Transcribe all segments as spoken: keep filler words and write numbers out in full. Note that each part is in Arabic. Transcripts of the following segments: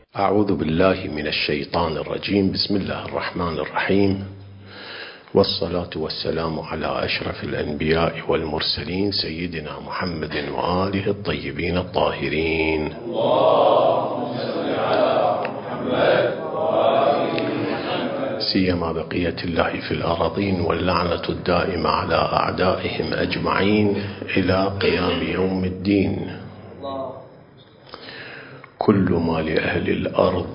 أعوذ بالله من الشيطان الرجيم. بسم الله الرحمن الرحيم، والصلاة والسلام على أشرف الأنبياء والمرسلين سيدنا محمد وآله الطيبين الطاهرين. اللهم صل على محمد وآل محمد. سيما بقية الله في الأراضين، واللعنة الدائمة على أعدائهم أجمعين إلى قيام يوم الدين. كل ما لأهل الأرض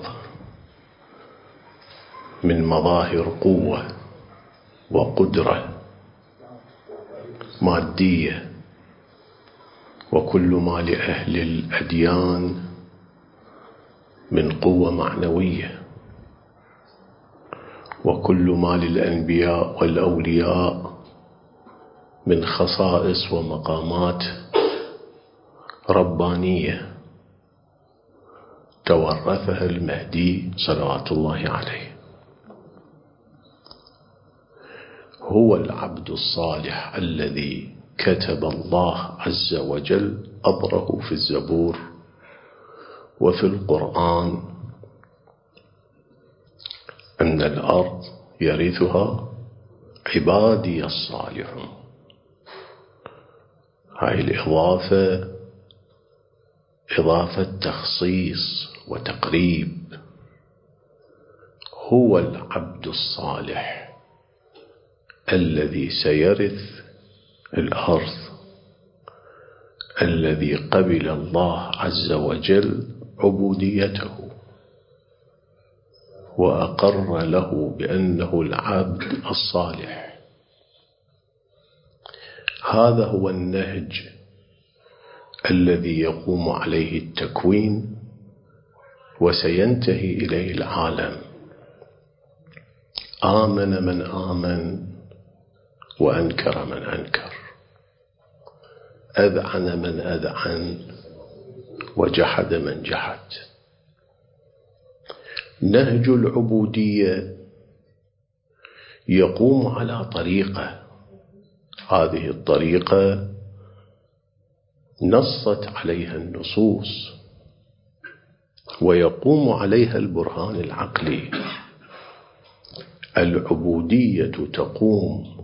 من مظاهر قوة وقدرة مادية، وكل ما لأهل الأديان من قوة معنوية، وكل ما للأنبياء والأولياء من خصائص ومقامات ربانية تورثها المهدي صلوات الله عليه. هو العبد الصالح الذي كتب الله عز وجل أمره في الزبور وفي القرآن أن الأرض يرثها عبادي الصالحون. هاي الإضافة إضافة تخصيص وتقريب. هو العبد الصالح الذي سيرث الأرض، الذي قبل الله عز وجل عبوديته وأقر له بأنه العبد الصالح. هذا هو النهج الذي يقوم عليه التكوين وسينتهي إليه العالم. آمن من آمن وأنكر من أنكر، أذعن من أذعن وجحد من جحد. نهج العبودية يقوم على طريقة، هذه الطريقة نصت عليها النصوص ويقوم عليها البرهان العقلي. العبودية تقوم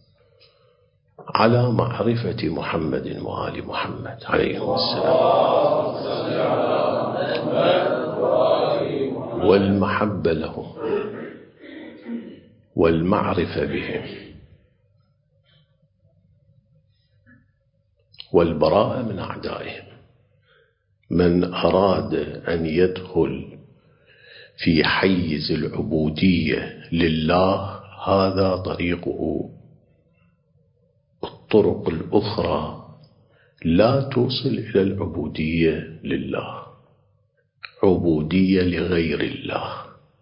على معرفة محمد وآل محمد عليهم السلام، والمحبة لهم والمعرفة بهم والبراءة من أعدائهم. من أراد أن يدخل في حيز العبودية لله هذا طريقه. الطرق الأخرى لا توصل إلى العبودية لله، عبودية لغير الله.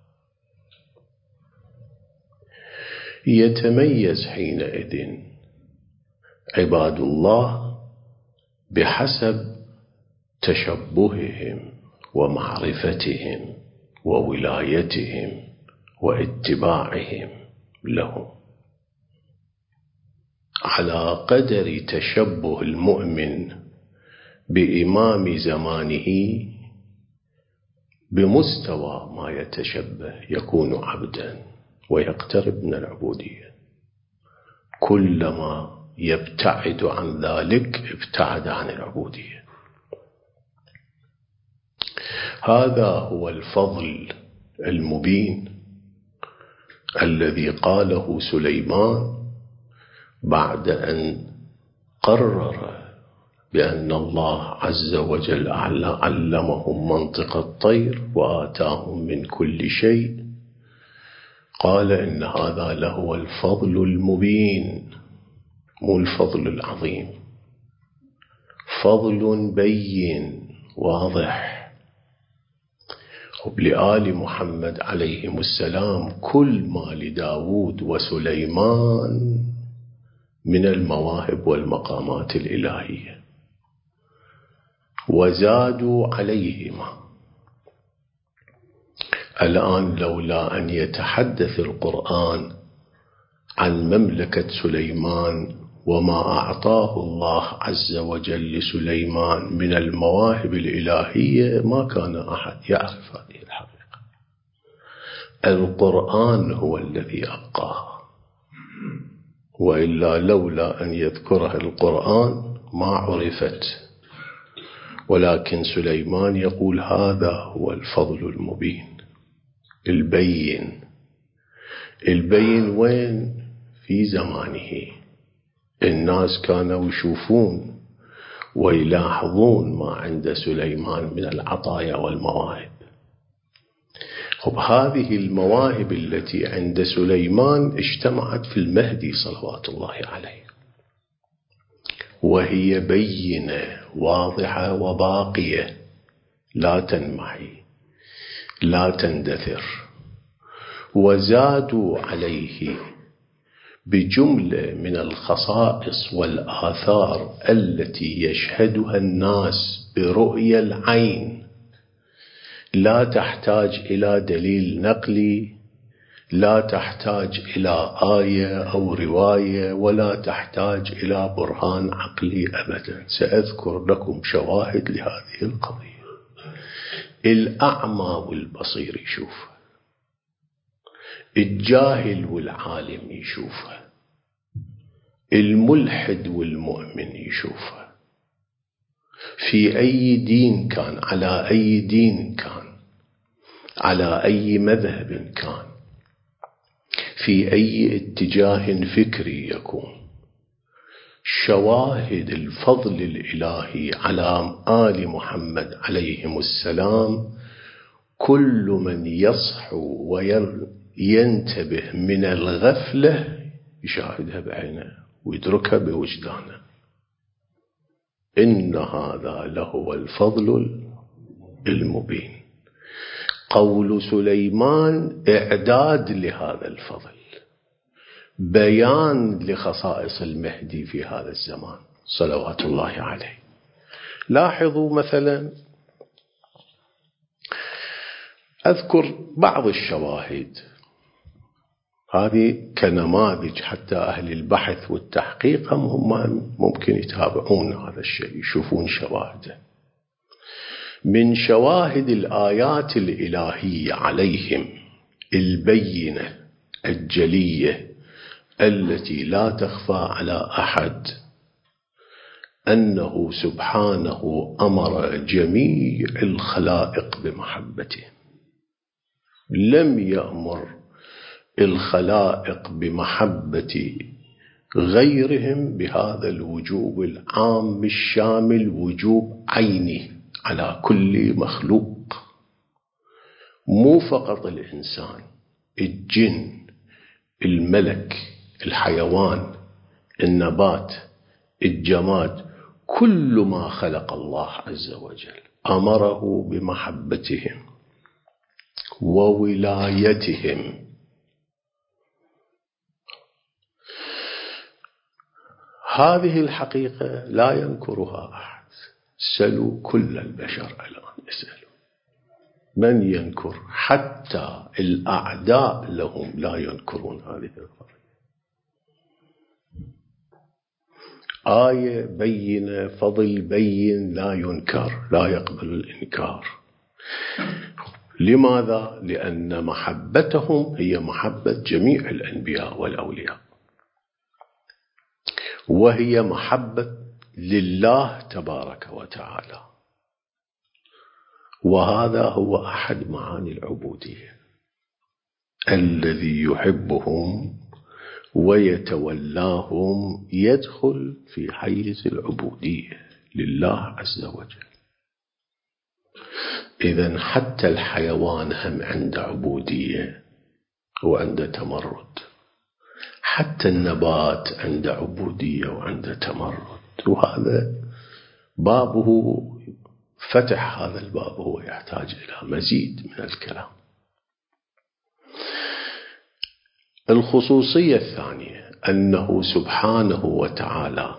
يتميز حينئذ عباد الله بحسب تشبههم ومعرفتهم وولايتهم واتباعهم لهم. على قدر تشبه المؤمن بإمام زمانه بمستوى ما يتشبه يكون عبدا ويقترب من العبودية. كلما يبتعد عن ذلك ابتعد عن العبودية. هذا هو الفضل المبين الذي قاله سليمان بعد أن قرر بأن الله عز وجل علمهم منطق الطير وآتاهم من كل شيء. قال إن هذا لهو الفضل المبين، مو الفضل العظيم، فضل بين واضح. لآل محمد عليهم السلام كل ما لداود وسليمان من المواهب والمقامات الإلهية، وزادوا عليهما. الآن لولا أن يتحدث القرآن عن مملكة سليمان وما أعطاه الله عز وجل لسليمان من المواهب الإلهية ما كان أحد يعرف هذه. القرآن هو الذي أبقاها، وإلا لولا أن يذكرها القرآن ما عرفت. ولكن سليمان يقول هذا هو الفضل المبين البين. البين وين؟ في زمانه الناس كانوا يشوفون ويلاحظون ما عند سليمان من العطايا والمواهب. خب هذه المواهب التي عند سليمان اجتمعت في المهدي صلوات الله عليه، وهي بينة واضحة وباقية لا تنمحي لا تندثر. وزادوا عليه بجملة من الخصائص والآثار التي يشهدها الناس برؤية العين، لا تحتاج إلى دليل نقلي، لا تحتاج إلى آية أو رواية، ولا تحتاج إلى برهان عقلي أبدا. سأذكر لكم شواهد لهذه القضية. الأعمى والبصير يشوفها، الجاهل والعالم يشوفها، الملحد والمؤمن يشوفها، في أي دين كان، على أي دين كان، على أي مذهب كان، في أي اتجاه فكري يكون. شواهد الفضل الإلهي على آل محمد عليهم السلام كل من يصحو وينتبه من الغفلة يشاهدها بعينه ويدركها بوجدانه. إن هذا لهو الفضل المبين. قول سليمان إعداد لهذا الفضل، بيان لخصائص المهدي في هذا الزمان صلوات الله عليه. لاحظوا مثلا، أذكر بعض الشواهد هذه كنماذج حتى أهل البحث والتحقيق هم ممكن يتابعون هذا الشيء، يشوفون شواهده. من شواهد الآيات الإلهية عليهم البينة الجلية التي لا تخفى على أحد أنه سبحانه أمر جميع الخلائق بمحبته. لم يأمر الخلائق بمحبة غيرهم بهذا الوجوب العام الشامل، وجوب عيني على كل مخلوق، مو فقط الإنسان، الجن، الملك، الحيوان، النبات، الجماد، كل ما خلق الله عز وجل أمره بمحبتهم وولايتهم. هذه الحقيقة لا ينكرها أحد. سلوا كل البشر الآن، اسألوا من ينكر؟ حتى الأعداء لهم لا ينكرون هذه القضية. آية بينة، فضل بين، لا ينكر، لا يقبل الإنكار. لماذا؟ لأن محبتهم هي محبة جميع الأنبياء والأولياء، وهي محبة لله تبارك وتعالى. وهذا هو أحد معاني العبودية. الذي يحبهم ويتولاهم يدخل في حيز العبودية لله عز وجل. إذن حتى الحيوان هم عند عبودية وعند تمرد، حتى النبات عند عبودية وعند تمرد. وهذا بابه فتح، هذا الباب هو يحتاج إلى مزيد من الكلام. الخصوصية الثانية أنه سبحانه وتعالى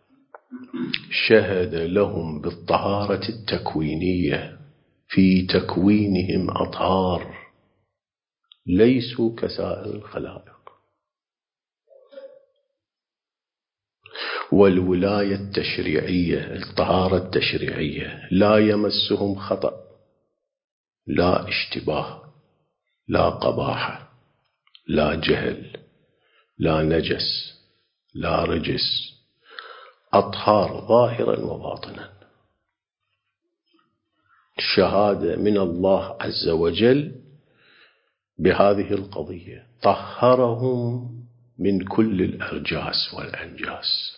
شهد لهم بالطهارة التكوينية، في تكوينهم أطهار ليسوا كسائر الخلائق. والولاية التشريعية، الطهارة التشريعية، لا يمسهم خطأ لا اشتباه. لا قباحة، لا جهل، لا نجس، لا رجس، أطهار ظاهرا وباطنا. الشهادة من الله عز وجل بهذه القضية طهرهم من كل الأرجاس والأنجاس.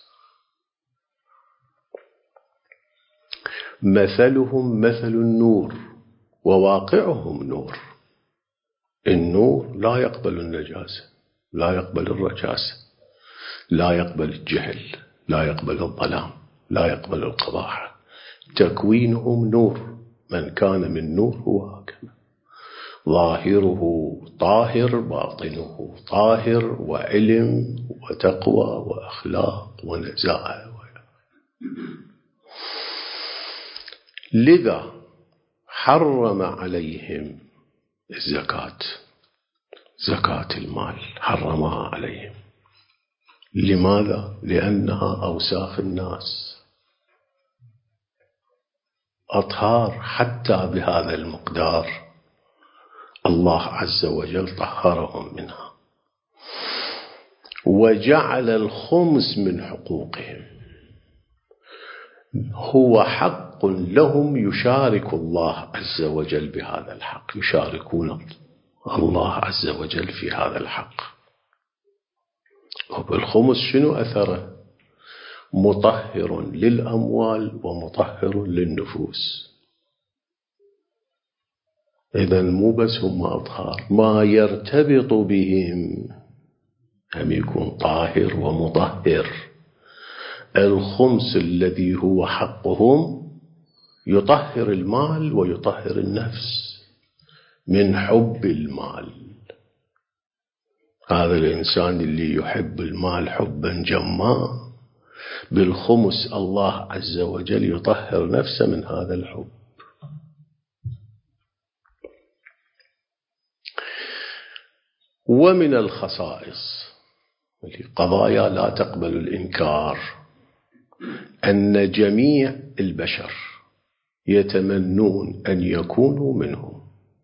مثلهم مثل النور وواقعهم نور. النور لا يقبل النجاسة، لا يقبل الرجاسة، لا يقبل الجهل، لا يقبل الظلام، لا يقبل القباحة. تكوينهم نور، من كان من نور هو هكذا، ظاهره طاهر باطنه طاهر، وعلم وتقوى وأخلاق ونزاهة. لذا حرم عليهم الزكاة، زكاة المال حرمها عليهم. لماذا؟ لأنها أوساخ الناس، أطهار حتى بهذا المقدار الله عز وجل طهرهم منها. وجعل الخمس من حقوقهم، هو حق لهم، يشارك الله عز وجل بهذا الحق، يشاركون الله عز وجل في هذا الحق. وبالخمس شنو أثره؟ مطهر للأموال ومطهر للنفوس. إذن مو بس هم أطهار، ما يرتبط بهم هم يكون طاهر ومطهر. الخمس الذي هو حقهم يطهر المال ويطهر النفس من حب المال. هذا الإنسان اللي يحب المال حبا جما، بالخمس الله عز وجل يطهر نفسه من هذا الحب. ومن الخصائص قضايا لا تقبل الإنكار أن جميع البشر يتمنون أن يكونوا منهم،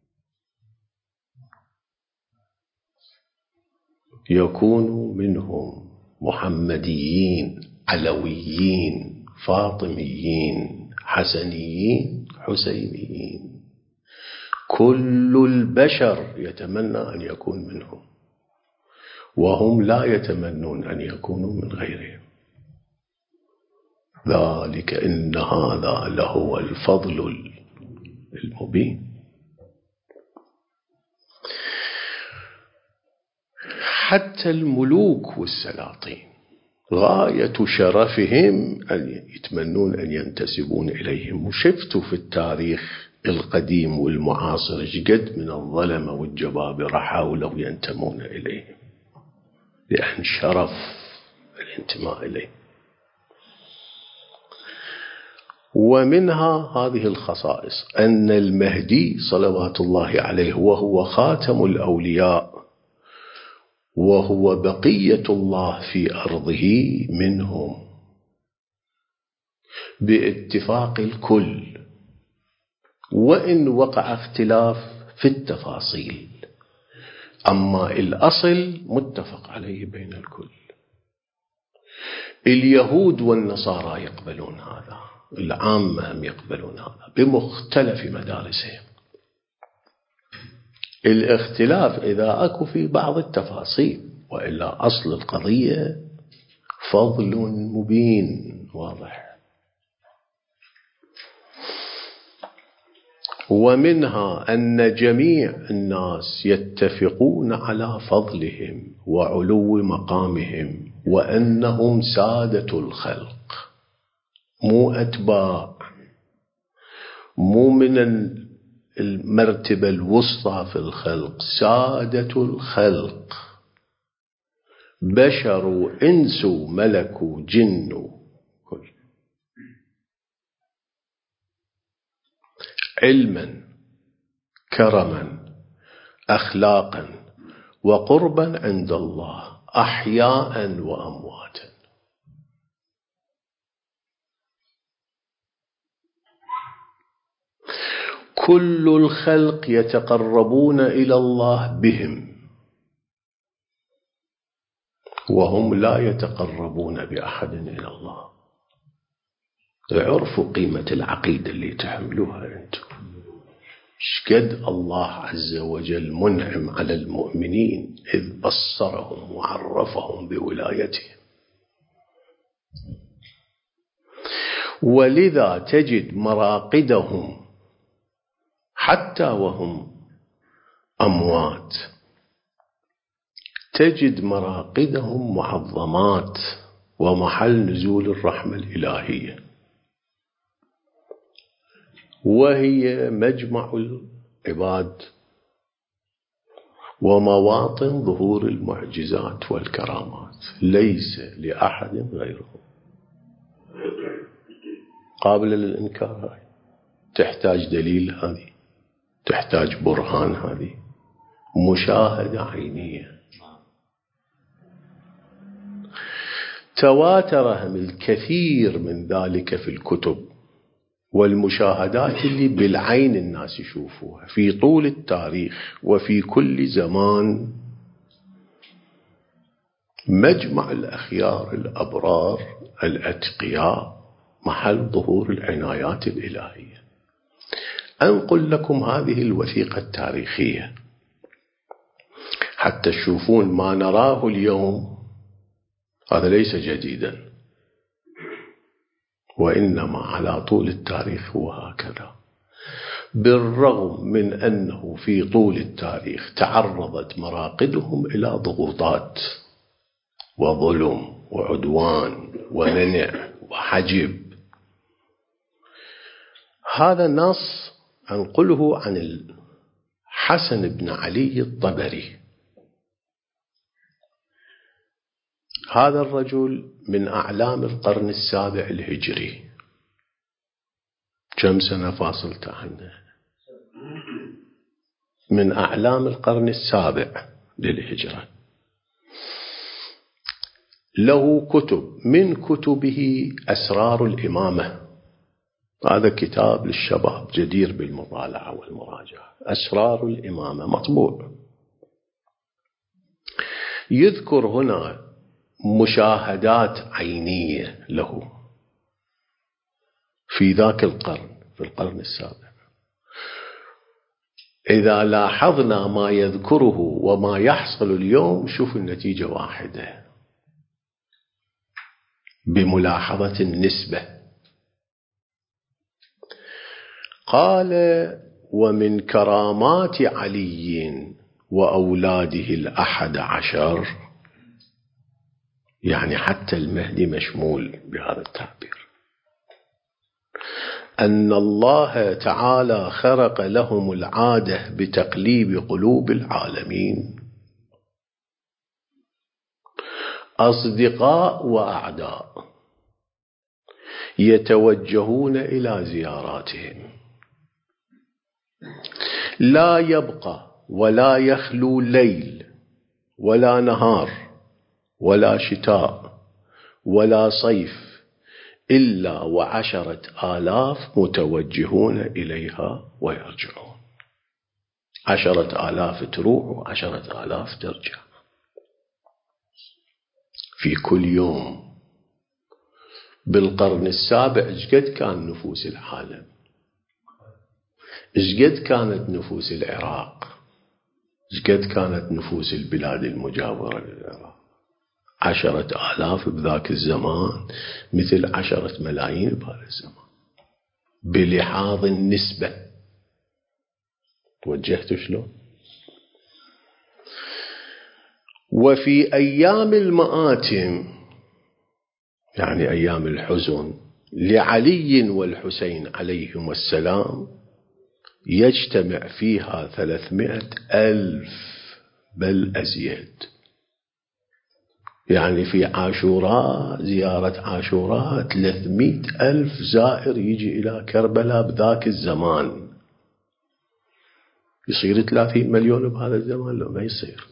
يكونوا منهم محمديين، علويين، فاطميين، حسنيين، حسينيين. كل البشر يتمنى أن يكون منهم، وهم لا يتمنون أن يكونوا من غيرهم. ذلك إن هذا لهو الفضل المبين. حتى الملوك والسلاطين غاية شرفهم أن يتمنون أن ينتسبون إليهم. وشفتوا في التاريخ القديم والمعاصر جد من الظلمة والجبابرة حاولوا ينتمون إليهم لأن شرف الانتماء إليه. ومنها هذه الخصائص أن المهدي صلوات الله عليه وهو خاتم الأولياء وهو بقية الله في أرضه منهم باتفاق الكل، وإن وقع اختلاف في التفاصيل، أما الأصل متفق عليه بين الكل. اليهود والنصارى يقبلون هذا، العامة هم يقبلون هذا بمختلف مدارسهم. الاختلاف إذا أكو في بعض التفاصيل، وإلا أصل القضية فضل مبين واضح. ومنها أن جميع الناس يتفقون على فضلهم وعلو مقامهم، وأنهم سادة الخلق، مو أتباع، مو من المرتبة الوسطى في الخلق، سادة الخلق، بشر إنس ملك جن كل. علما، كرما، أخلاقا، وقربا عند الله، أحياء وأمواتا. كل الخلق يتقربون إلى الله بهم وهم لا يتقربون بأحد إلى الله. عرفوا قيمة العقيدة اللي تحملوها أنتم. شقد الله عز وجل منعم على المؤمنين إذ بصرهم وعرفهم بولايتهم. ولذا تجد مراقدهم حتى وهم أموات، تجد مراقدهم معظمات ومحل نزول الرحمة الإلهية، وهي مجمع العباد ومواطن ظهور المعجزات والكرامات، ليس لأحد غيره. قابلة للإنكار هاي، تحتاج دليل، هذه تحتاج برهان، هذه مشاهدة عينية. تواترهم الكثير من ذلك في الكتب والمشاهدات اللي بالعين الناس يشوفوها في طول التاريخ وفي كل زمان. مجمع الأخيار الأبرار الأتقياء محل ظهور العنايات الإلهية. أنقل لكم هذه الوثيقة التاريخية حتى تشوفون ما نراه اليوم هذا ليس جديدا، وإنما على طول التاريخ هو هكذا. بالرغم من أنه في طول التاريخ تعرضت مراقدهم إلى ضغوطات وظلم وعدوان ومنع وحجب. هذا نص أنقله عن الحسن بن علي الطبري. هذا الرجل من أعلام القرن السابع الهجري. كم سنة فاصلت عنه؟ من أعلام القرن السابع للهجرة. له كتب، من كتبه أسرار الإمامة. هذا كتاب للشباب جدير بالمطالعة والمراجعة. أسرار الإمامة مطبوع. يذكر هنا مشاهدات عينية له في ذاك القرن، في القرن السابع. إذا لاحظنا ما يذكره وما يحصل اليوم شوف النتيجة واحدة بملاحظة النسبة. قال: ومن كرامات علي وأولاده الأحد عشر، يعني حتى المهدي مشمول بهذا التعبير، أن الله تعالى خرق لهم العادة بتقليب قلوب العالمين، أصدقاء وأعداء يتوجهون إلى زياراتهم، لا يبقى ولا يخلو ليل ولا نهار ولا شتاء ولا صيف إلا وعشرة آلاف متوجهون إليها ويرجعون. عشرة آلاف تروح وعشرة آلاف ترجع في كل يوم. بالقرن السابع إشقد كان نفوس العالم، إشقد كانت نفوس العراق، إشقد كانت نفوس البلاد المجاورة للعراق. عشرة آلاف بذاك الزمان مثل عشرة ملايين بهذا الزمان بلحاظ النسبة. توجهت شلون؟ وفي أيام المآتم، يعني أيام الحزن لعلي والحسين عليهم السلام، يجتمع فيها ثلاثمائة ألف بل أزيد. يعني في عاشوراء، زيارة عاشوراء، ثلاثمائة ألف زائر يجي إلى كربلاء بذاك الزمان. يصير ثلاثين مليون بهذا الزمان؟ لا، ما يصير.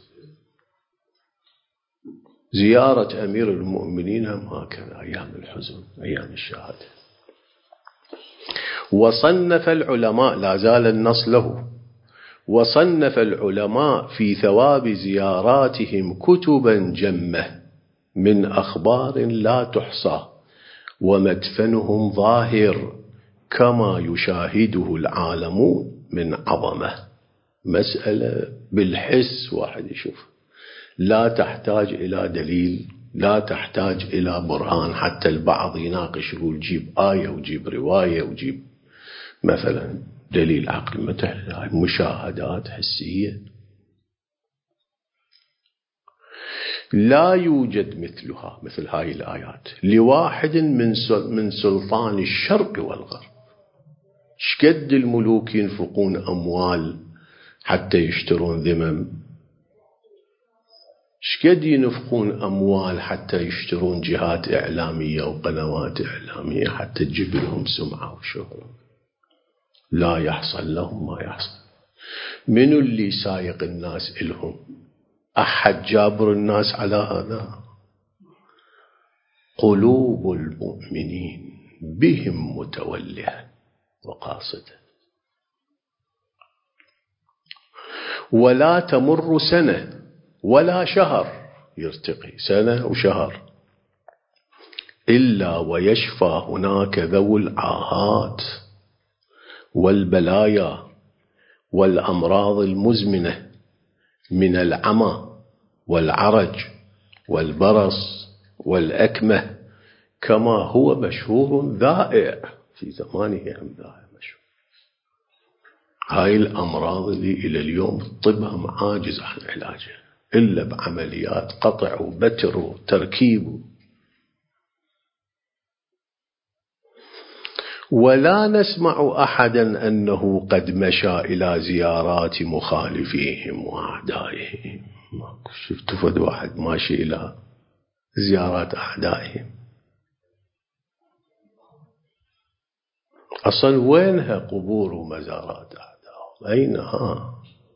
زيارة أمير المؤمنين هم هكذا أيام الحزن، أيام الشهادة. وصنف العلماء، لا زال النص له، وصنف العلماء في ثواب زياراتهم كتبا جمة من أخبار لا تحصى، ومدفنهم ظاهر كما يشاهده العالمون من عظمة. مسألة بالحس واحد يشوف، لا تحتاج إلى دليل، لا تحتاج إلى برهان. حتى البعض يناقش يقول جيب آية وجيب رواية وجيب مثلا دليل عقلي، ما تحتاج، مشاهدات حسية. لا يوجد مثلها، مثل هاي الآيات، لواحد من من سلطان الشرق والغرب. شقد الملوك ينفقون أموال حتى يشترون ذمم، شقد ينفقون أموال حتى يشترون جهات إعلامية وقنوات إعلامية حتى تجيب لهم سمعة وشهرة. لا يحصل لهم ما يحصل. من اللي سايق الناس إلهم؟ أحد جابر الناس على هذا؟ قلوب المؤمنين بهم متولها وقاصده. ولا تمر سنة ولا شهر، يرتقي سنة وشهر، إلا ويشفى هناك ذو العاهات والبلايا والأمراض المزمنة من العمى والعرج والبرص والأكمة، كما هو مشهور ذائع في زمانه. هم ذائع مشهور. هاي الأمراض اللي إلى اليوم الطب عاجز عن علاجها إلا بعمليات قطع وبتر وتركيب. ولا نسمع أحدا أنه قد مشى إلى زيارات مخالفيهم وأعدائهم. شفت فد واحد ماشي إلى زيارات أعدائهم؟ أصل وينها قبور ومزارات أعدائهم؟ أينها؟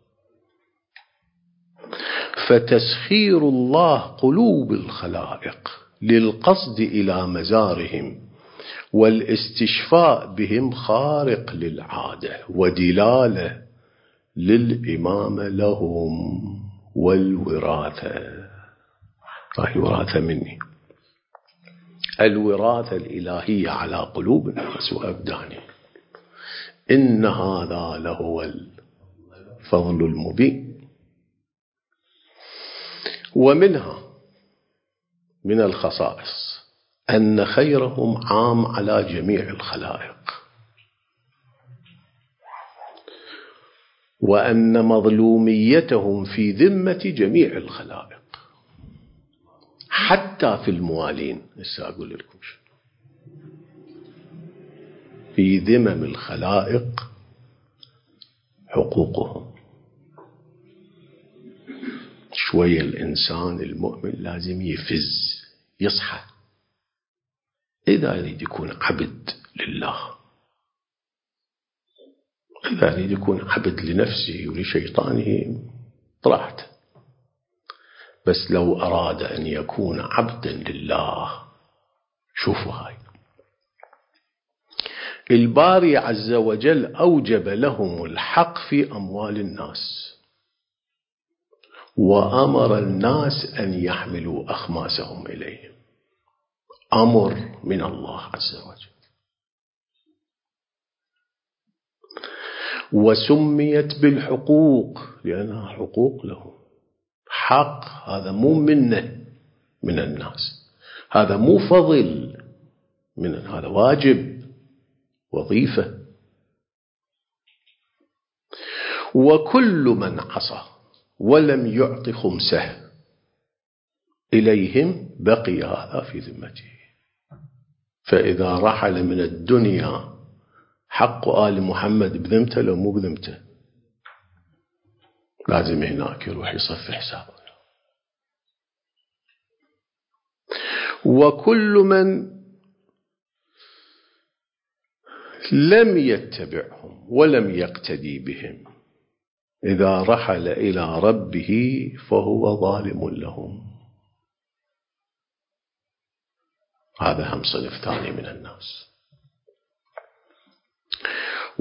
فتسخير الله قلوب الخلائق للقصد إلى مزارهم والاستشفاء بهم خارق للعادة ودلالة للإمامة لهم والوراثة. هاي الوراثة مني، الوراثة الإلهية على قلوب الناس وأبدانهم. إن هذا لهو الفضل المبين. ومنها من الخصائص أن خيرهم عام على جميع الخلائق، وأن مظلوميتهم في ذمة جميع الخلائق، حتى في الموالين. هسه أقول لكم في ذمم الخلائق حقوقهم. شوية الإنسان المؤمن لازم يفز يصحى إذا يريد يكون عبد لله. إذا يريد يكون عبد لنفسه ولشيطانه طلعت، بس لو أراد أن يكون عبدا لله، شوفوا هاي الباري عز وجل أوجب لهم الحق في أموال الناس، وأمر الناس أن يحملوا أخماسهم إليهم. أمر من الله عز وجل. وسميت بالحقوق لأنها حقوق لهم. حق هذا مو منه من الناس، هذا مو فضل من، هذا واجب وظيفة. وكل من عصى ولم يعط خمسه إليهم بقي هذا في ذمته. فإذا رحل من الدنيا حق آل محمد بذمته لو مو بذمته، لازم هناك يروح يصفي حسابه. وكل من لم يتبعهم ولم يقتدي بهم إذا رحل إلى ربه فهو ظالم لهم. هذا هم صنف ثاني من الناس.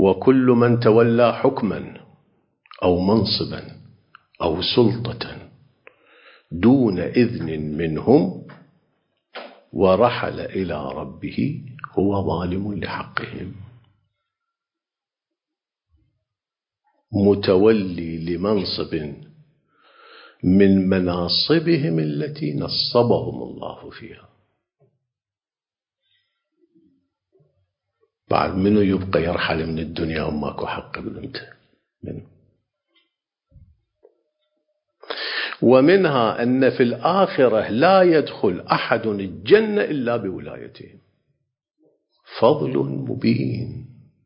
وكل من تولى حكما أو منصبا أو سلطة دون إذن منهم ورحل إلى ربه هو ظالم لحقهم. متولي لمنصب من مناصبهم التي نصبهم الله فيها، بعد منه يبقى يرحل من الدنيا وماكو حق بنته منه. ومنها أن في الآخرة لا يدخل أحد الجنة إلا بولايتهم، فضل مبين،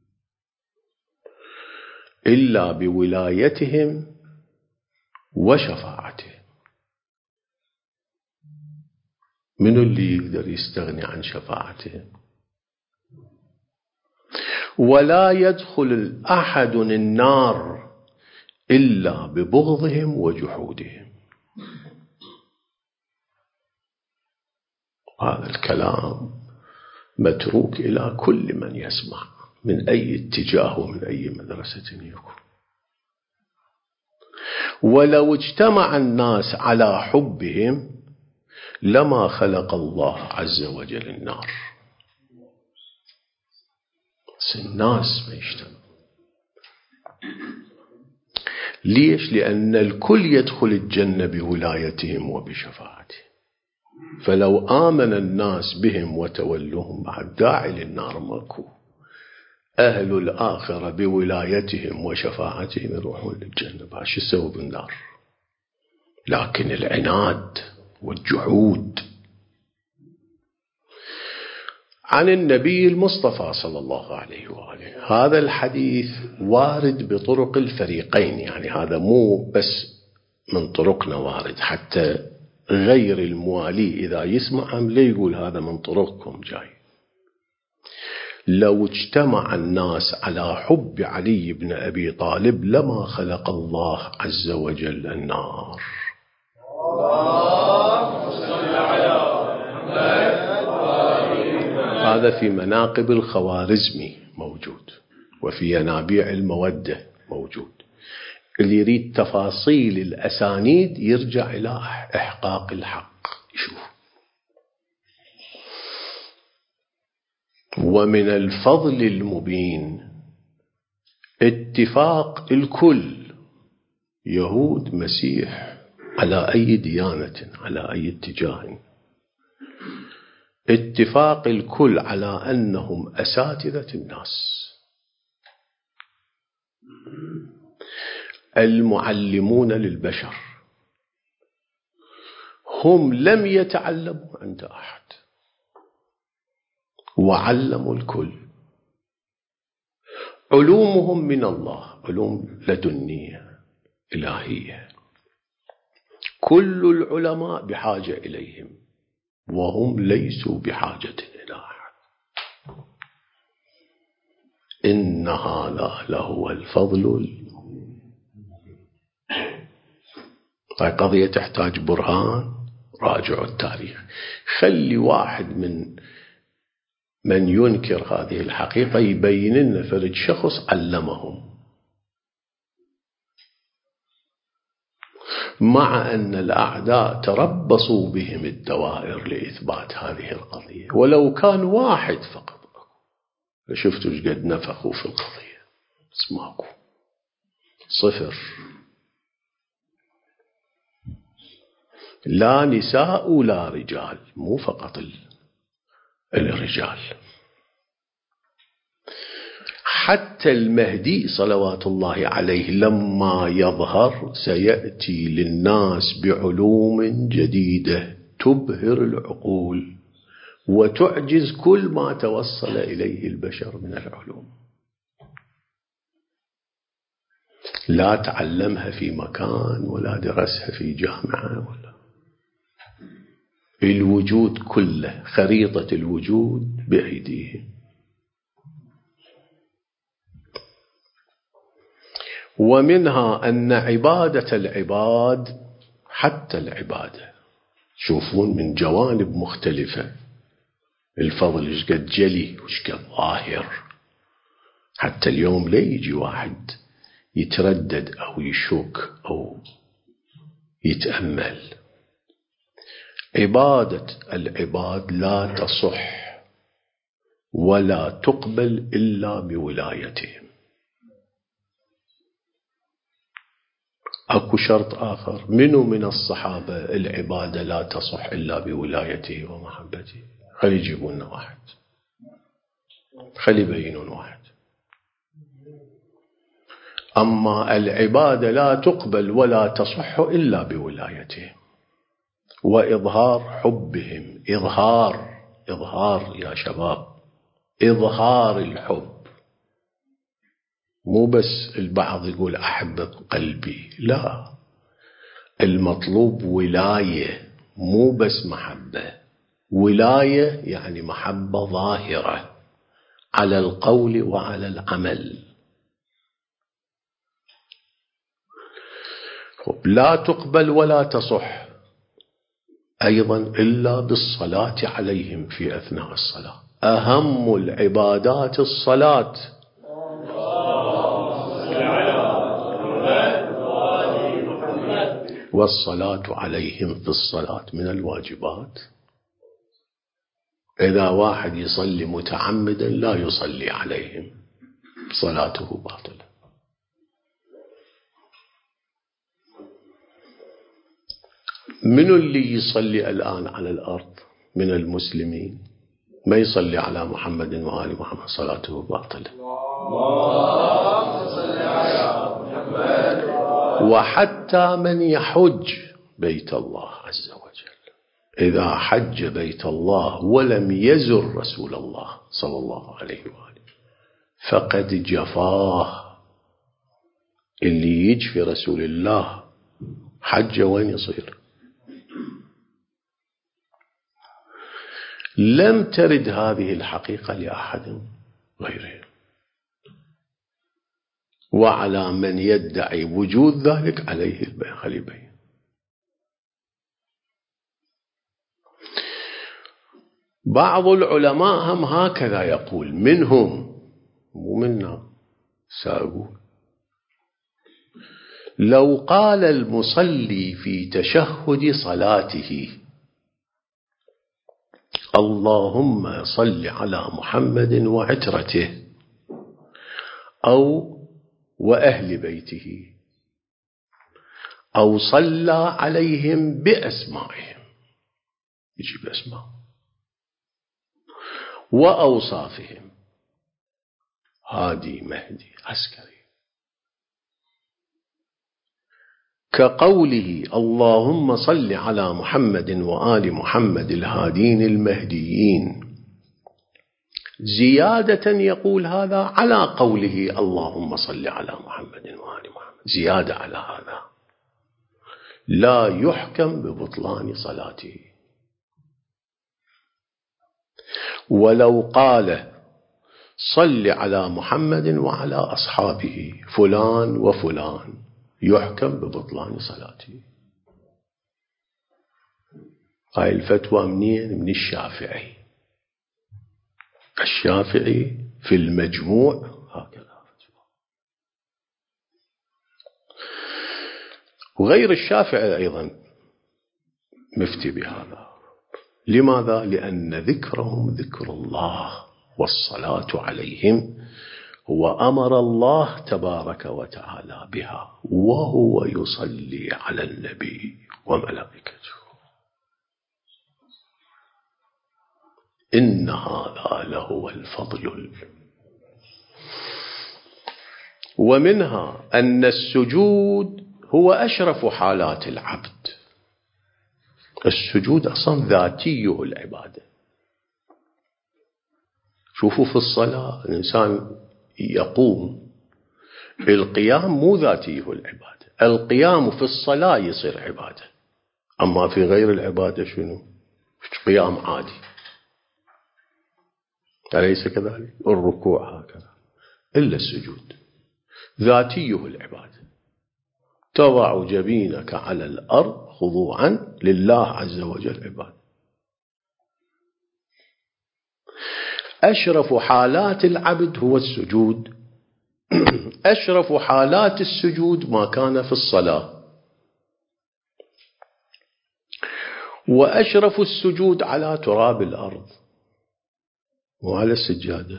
إلا بولايتهم وشفاعتهم. من اللي يقدر يستغني عن شفاعتهم؟ ولا يدخل أحد النار إلا ببغضهم وجحودهم. هذا الكلام متروك إلى كل من يسمع من أي اتجاه ومن أي مدرسة يكون. ولو اجتمع الناس على حبهم لما خلق الله عز وجل النار. الناس ما يجتمع. ليش؟ لأن الكل يدخل الجنة بولايتهم وبشفاعتهم، فلو آمن الناس بهم وتولوهم بعد داعي للنار ماكو. أهل الآخرة بولايتهم وشفاعتهم يروحون للجنة، بعد شو يسووا بالنار؟ لكن العناد والجحود. عن النبي المصطفى صلى الله عليه وآله، هذا الحديث وارد بطرق الفريقين، يعني هذا مو بس من طرقنا وارد، حتى غير الموالي إذا يسمع لا يقول هذا من طرقكم جاي. لو اجتمع الناس على حب علي بن أبي طالب لما خلق الله عز وجل النار. هذا في مناقب الخوارزمي موجود، وفي ينابيع المودة موجود. اللي يريد تفاصيل الأسانيد يرجع إلى إحقاق الحق يشوف. ومن الفضل المبين اتفاق الكل، يهود مسيح، على أي ديانة، على أي اتجاه، اتفاق الكل على أنهم أساتذة الناس، المعلمون للبشر. هم لم يتعلموا عند أحد وعلموا الكل. علومهم من الله، علوم لدنية إلهية. كل العلماء بحاجة إليهم وهم ليسوا بحاجة إلى أحد. إن هذا لهو الفضل. هاي قضية تحتاج برهان. راجعوا التاريخ. خلي واحد من من ينكر هذه الحقيقة يبين لنا فرد شخص علمهم، مع أن الأعداء تربصوا بهم الدوائر لإثبات هذه القضية. ولو كان واحد فقط شفتوا ايش قد نفخوا في القضية، بس ماكو، صفر. لا نساء ولا رجال، مو فقط الرجال. حتى المهدي صلوات الله عليه لما يظهر سيأتي للناس بعلوم جديدة تبهر العقول وتعجز كل ما توصل إليه البشر من العلوم. لا تعلمها في مكان ولا درسها في جامعة ولا. الوجود كله، خريطة الوجود بأيديهم. ومنها أن عبادة العباد، حتى العبادة شوفون من جوانب مختلفة الفضل ايش قد جلي وايش قد ظاهر. حتى اليوم لا يجي واحد يتردد أو يشك أو يتأمل. عبادة العباد لا تصح ولا تقبل إلا بولايتهم. أكو شرط آخر، منو من الصحابة العبادة لا تصح إلا بولايته ومحبته؟ خلي يجيبون واحد، خلي يبينون واحد. أما العبادة لا تقبل ولا تصح إلا بولايتهم وإظهار حبهم. إظهار إظهار يا شباب، إظهار الحب، مو بس البعض يقول أحب قلبي، لا، المطلوب ولاية، مو بس محبة. ولاية يعني محبة ظاهرة على القول وعلى العمل. لا تقبل ولا تصح أيضا إلا بالصلاة عليهم في أثناء الصلاة. أهم العبادات الصلاة، والصلاة عليهم في الصلاة من الواجبات. إذا واحد يصلي متعمدا لا يصلي عليهم، صلاته باطلة. من اللي يصلي الآن على الأرض من المسلمين ما يصلي على محمد وآل محمد صلاته باطلة؟ وحتى من يحج بيت الله عز وجل، إذا حج بيت الله ولم يزر رسول الله صلى الله عليه وآله فقد جفاه. اللي يجفي رسول الله حج وين يصير؟ لم ترد هذه الحقيقة لأحد غيره. وعلى من يدعي وجود ذلك عليه البيان. بعض العلماء هم هكذا يقول، منهم مو منا، سأقول لو قال المصلي في تشهد صلاته اللهم صل على محمد وعترته أو وأهل بيته، أو صلى عليهم بأسمائهم، يجيب أسماء وأوصافهم، هادي مهدي عسكري، كقوله اللهم صل على محمد وآل محمد الهادين المهديين، زيادة يقول هذا على قوله اللهم صل على محمد وآل محمد، زيادة على هذا، لا يحكم ببطلان صلاته. ولو قال صل على محمد وعلى أصحابه فلان وفلان يحكم ببطلان صلاته. هاي الفتوى منين؟ من الشافعي. الشافعي في المجموع هكذا. وغير الشافعي أيضا مفتي بهذا. لماذا؟ لأن ذكرهم ذكر الله، والصلاة عليهم هو أمر الله تبارك وتعالى بها، وهو يصلي على النبي وملائكته. إن هذا لهو الفضل. ومنها أن السجود هو أشرف حالات العبد. السجود أصلا ذاتيه العبادة. شوفوا في الصلاة الإنسان يقوم، القيام مو ذاتيه العبادة، القيام في الصلاة يصير عبادة. أما في غير العبادة شنو؟ قيام عادي، أليس كذلك؟ الركوع هكذا. إلا السجود ذاتيه العبادة، تضع جبينك على الأرض خضوعا لله عز وجل عبادة. أشرف حالات العبد هو السجود أشرف حالات السجود ما كان في الصلاة، وأشرف السجود على تراب الأرض وعلى السجادة،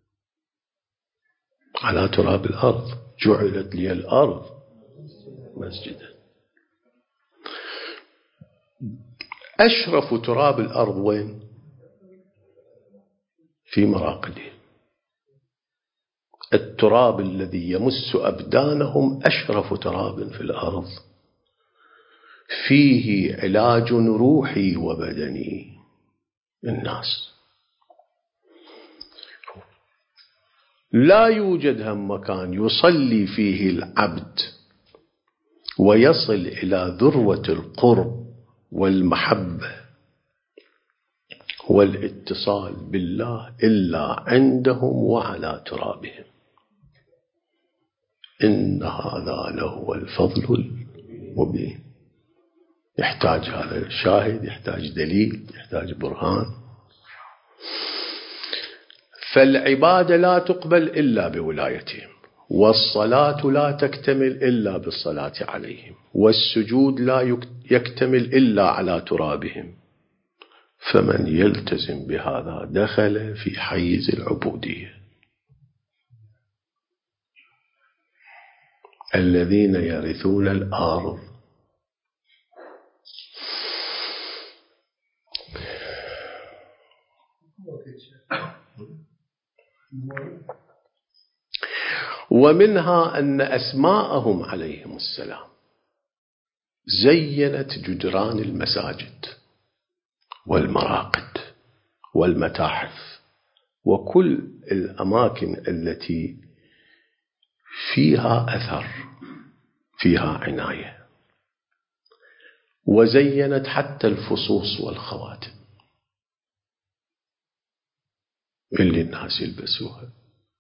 على تراب الأرض. جعلت لي الأرض مسجدا. أشرف تراب الأرض وين؟ في مراقدهم. التراب الذي يمس أبدانهم أشرف تراب في الأرض، فيه علاج روحي وبدني الناس. لا يوجد هم مكان يصلي فيه العبد ويصل إلى ذروة القرب والمحبة والاتصال بالله إلا عندهم وعلى ترابهم. إن هذا لهو الفضل المبين. يحتاج هذا شاهد، يحتاج دليل، يحتاج برهان. فالعبادة لا تقبل إلا بولايتهم، والصلاة لا تكتمل إلا بالصلاة عليهم، والسجود لا يكتمل إلا على ترابهم. فمن يلتزم بهذا دخل في حيز العبودية. الذين يرثون الأرض ومنها أن أسماءهم عليهم السلام زينت جدران المساجد والمراقد والمتاحف وكل الأماكن التي فيها أثر، فيها عناية، وزينت حتى الفصوص والخواتم اللي الناس يلبسوها.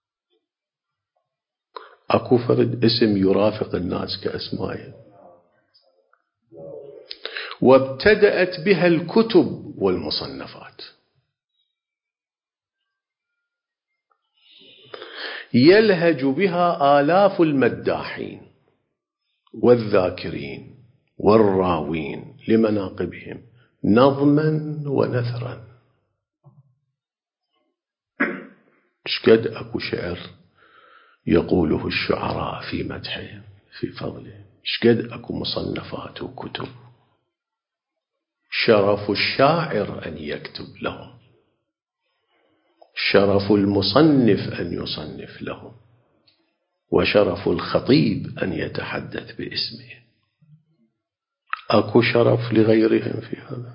أكو فرد اسم يرافق الناس كأسمائهم، وابتدأت بها الكتب والمصنفات. يلهج بها آلاف المداحين والذاكرين والراوين لمناقبهم نظما ونثرا. شقد أكو شعر يقوله الشعراء في مدحهم في فضلهم، شقد أكو مصنفات وكتب. شرف الشاعر أن يكتب لهم، شرف المصنف أن يصنف لهم، وشرف الخطيب أن يتحدث باسمه. أكو شرف لغيرهم في هذا.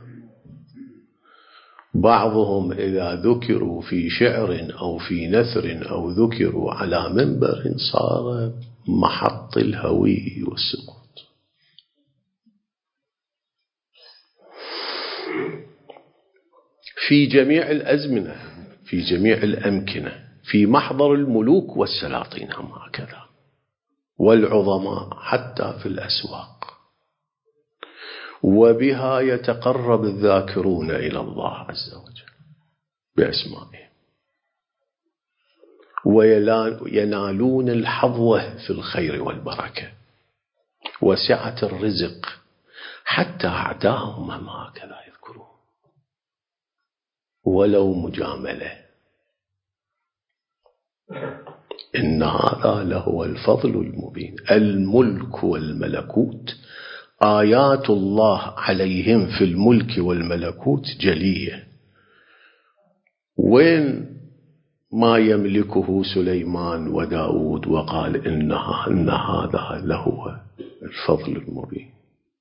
بعضهم إذا ذكروا في شعر أو في نثر أو ذكروا على منبر صار محط الهوي والسقوط. في جميع الأزمنة، في جميع الأمكنة، في محضر الملوك والسلاطين هم هكذا، والعظماء حتى في الأسواق. وبها يتقرب الذاكرون إلى الله عز وجل بأسمائهم، وينالون الحظوة في الخير والبركة وسعة الرزق. حتى أعداءهم هم هكذا يذكرون ولو مجاملة. إن هذا لهو الفضل المبين. الملك والملكوت، آيات الله عليهم في الملك والملكوت جلية. وين ما يملكه سليمان وداود وقال إنها إن هذا لهو الفضل المبين،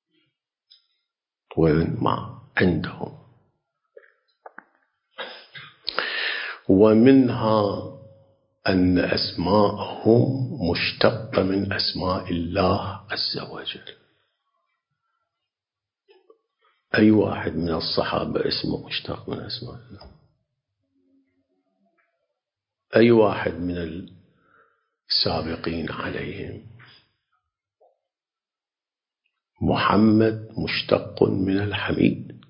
وين ما عندهم. ومنها أن أسماءهم مشتقة من أسماء الله عز وجل. أي واحد من الصحابة اسمه مشتق من أسماء الله؟ أي واحد من السابقين عليهم؟ محمد مشتق من الحميد،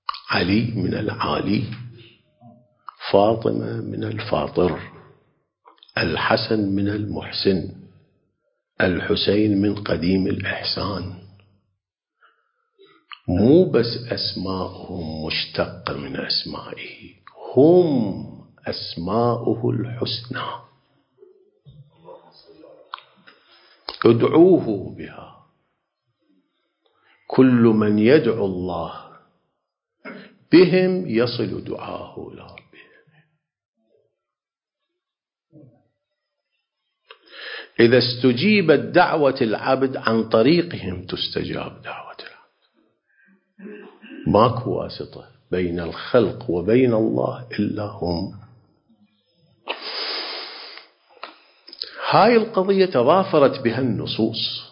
علي من العالي، فاطمة من الفاطر، الحسن من المحسن، الحسين من قديم الإحسان. مو بس أسماؤهم مشتقة من أسمائه، هم أسماؤه الحسنى. ادعوه بها. كل من يدعو الله بهم يصل دعاءه إلى ربه. إذا استجيبت دعوة العبد عن طريقهم تستجاب دعوة العبد. ماكو واسطة بين الخلق وبين الله إلا هم. هاي القضية تضافرت بها النصوص.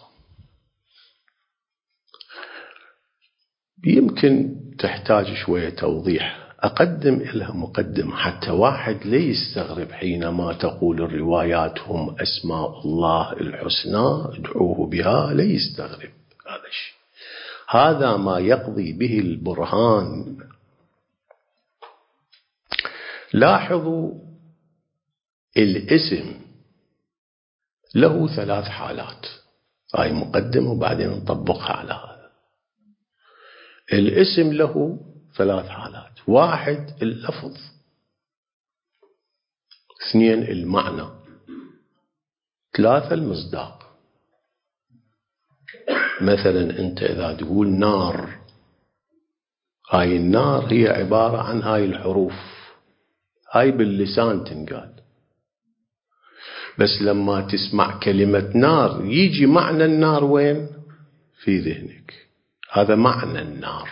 يمكن تحتاج شوية توضيح، أقدم لها مقدمة حتى واحد لا يستغرب حينما تقول الروايات هم أسماء الله الحسنى ادعوه بها، لا يستغرب هذا الشيء. هذا ما يقضي به البرهان. لاحظوا الاسم له ثلاث حالات، هاي مقدمة وبعدين نطبقها على هذا. الاسم له ثلاث حالات: واحد اللفظ، اثنين المعنى، ثلاثة المصداق. مثلا أنت إذا تقول نار، هاي النار هي عبارة عن هاي الحروف، هاي باللسان تنقال، بس لما تسمع كلمة نار يجي معنى النار وين؟ في ذهنك. هذا معنى النار.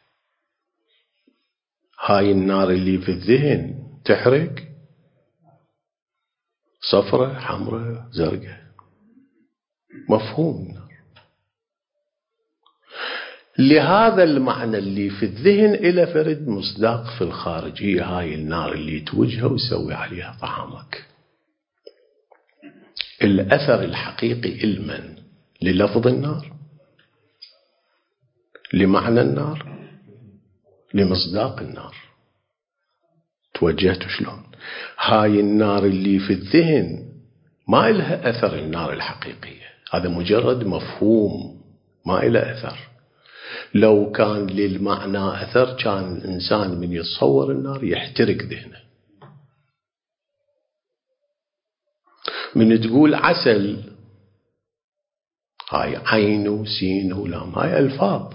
هاي النار اللي في الذهن تحرق، صفرة حمرة زرقاء، مفهوم النار. لهذا المعنى اللي في الذهن إلى فرد مصداق في الخارج، هي هاي النار اللي توجهها ويسوي عليها طعامك. الأثر الحقيقي المن للفظ النار، لمعنى النار، لمصداق النار. توجهت شلون؟ هاي النار اللي في الذهن ما إلها أثر النار الحقيقية، هذا مجرد مفهوم ما إله أثر. لو كان للمعنى أثر كان الإنسان من يتصور النار يحترق ذهنه. من تقول عسل، هاي عين وسين ولام، هاي ألفاظ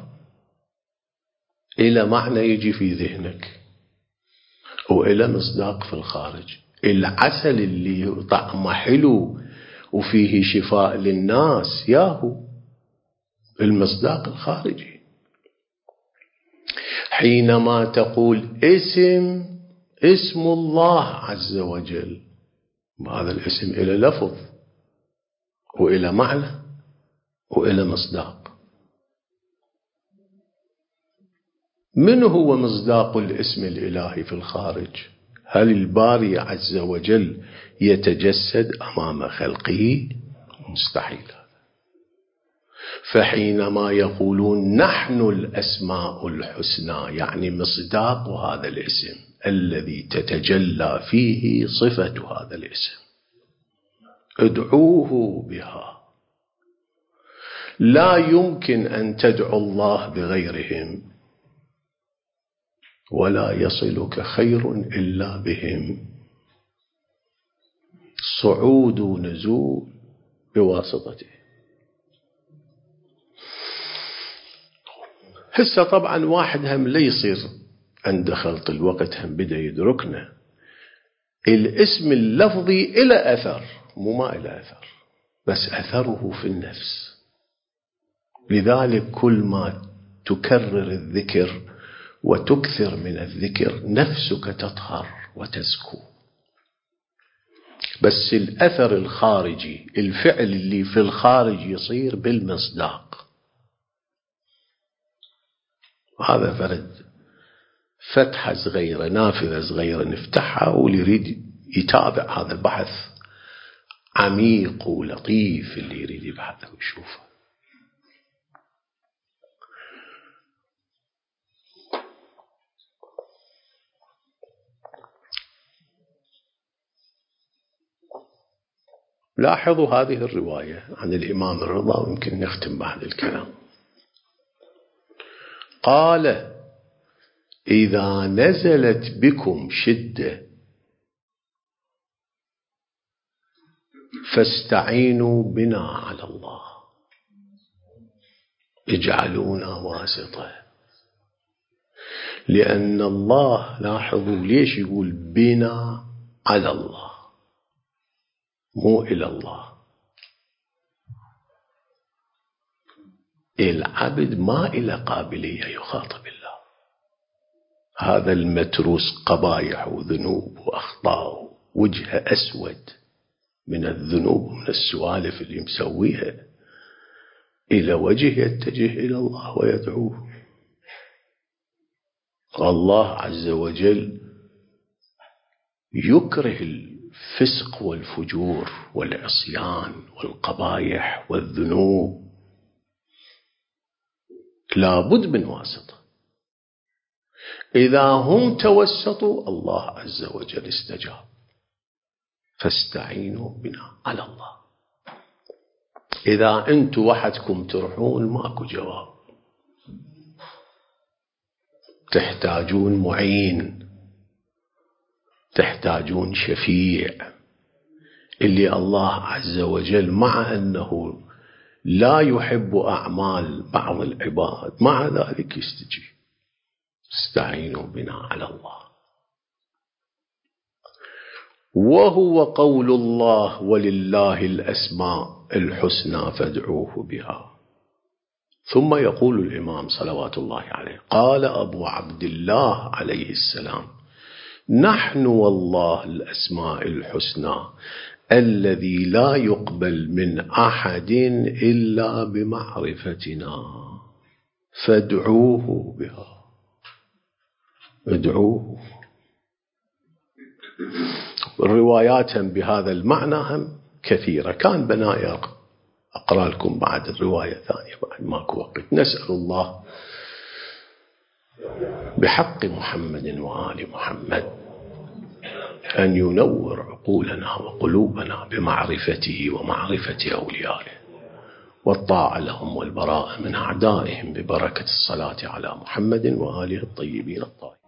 إلى معنى يجي في ذهنك وإلى مصداق في الخارج. العسل اللي طعمه حلو وفيه شفاء للناس ياهو المصداق الخارجي. حينما تقول اسم اسم الله عز وجل، هذا الاسم إلى لفظ وإلى معنى وإلى مصداق. من هو مصداق الاسم الإلهي في الخارج؟ هل الباري عز وجل يتجسد أمام خلقه؟ مستحيل. فحينما يقولون نحن الأسماء الحسنى، يعني مصداق هذا الاسم الذي تتجلى فيه صفة هذا الاسم، ادعوه بها. لا يمكن أن تدعو الله بغيرهم، ولا يصلك خير إلا بهم. صعود ونزول بواسطته. هسه طبعا واحد هم لا يصير عند خلط الوقت هم بدأ يدركنا الاسم اللفظي إلى أثر، مو ما إلى أثر، بس أثره في النفس. لذلك كل ما تكرر الذكر وتكثر من الذكر نفسك تطهر وتزكو. بس الأثر الخارجي، الفعل اللي في الخارج يصير بالمصداق. هذا فرد فتحة صغيرة، نافذة صغيرة نفتحها، واللي يريد يتابع هذا البحث عميق ولطيف، اللي يريد يبحثه ويشوفه. لاحظوا هذه الرواية عن الإمام الرضا ويمكن نختم بهذا الكلام. قال: إذا نزلت بكم شدة فاستعينوا بنا على الله، اجعلونا واسطة. لأن الله، لاحظوا ليش يقول بنا على الله مو إلى الله. العبد ما إلى قابلية يخاطب الله، هذا المتروس قبائح وذنوب وأخطاء، وجهه أسود من الذنوب ومن السوالف اللي مسويها، إلى وجه يتجه إلى الله ويدعوه. الله عز وجل يكره الفسق والفجور والعصيان والقبائح والذنوب، لابد من واسطة. إذا هم توسطوا الله عز وجل استجاب، فاستعينوا بنا على الله. إذا أنتم وحدكم تروحون ماكو جواب، تحتاجون معين، تحتاجون شفيع، اللي الله عز وجل مع أنه لا يحب أعمال بعض العباد مع ذلك يستجيب. استعينوا بنا على الله. وهو قول الله: ولله الأسماء الحسنى فادعوه بها. ثم يقول الإمام صلوات الله عليه: قال أبو عبد الله عليه السلام: نحن والله الأسماء الحسنى الذي لا يقبل من أحد إلا بمعرفتنا فادعوه بها. ادعوه. الروايات بهذا المعنى هم كثيرة، كان بناء أقرأ لكم بعد الرواية ثانية بعد ماكو وقت. نسأل الله بحق محمد وآل محمد أن ينور عقولنا وقلوبنا بمعرفته ومعرفة أوليائه، والطاعة لهم والبراءة من أعدائهم، ببركة الصلاة على محمد وآله الطيبين الطاهرين.